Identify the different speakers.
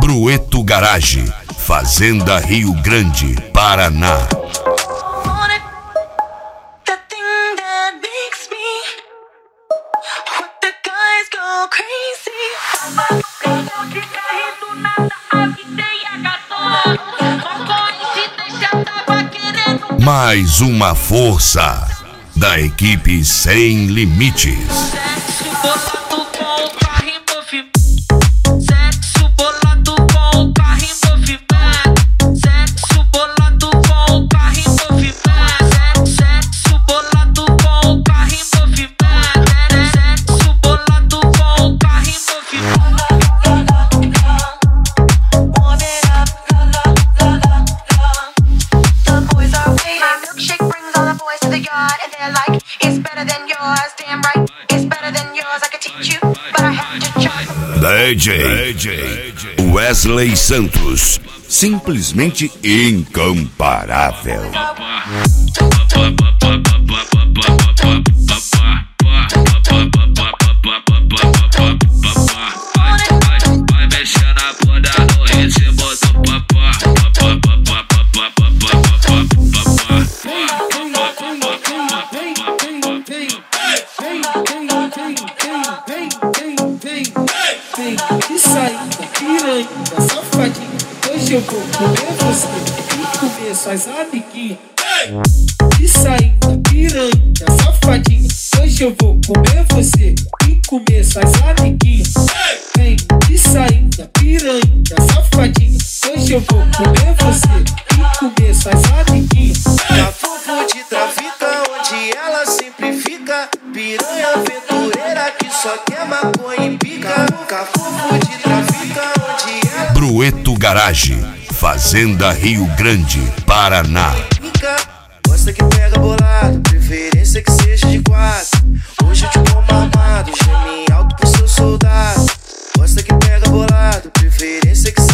Speaker 1: Brueto Garage, Fazenda Rio Grande, Paraná. Mais uma força da equipe Sem Limites. DJ Wesley Santos, simplesmente incomparável.
Speaker 2: Vai mexer na bunda no ritmo do papá.
Speaker 3: Isso aí, piranha, safadinha. Hoje eu vou comer você e comer suas amiguinhas. Isso aí, piranha, safadinha. Hoje eu vou comer você e comer suas amiguinhas. Vem, isso aí, piranha, safadinha. Hoje eu vou comer você e comer suas amiguinhas.
Speaker 4: Cafofo de trafica, onde ela sempre fica. Piranha aventureira que só quer maconha e pica. Cafofo de trafica, onde ela
Speaker 1: Brueto Garage, Fazenda Rio Grande, Paraná.
Speaker 4: fica. Gosta que pega bolado, preferência que seja de quatro. Hoje eu te como armado, geme alto pro seu soldado. Gosta que pega bolado, preferência que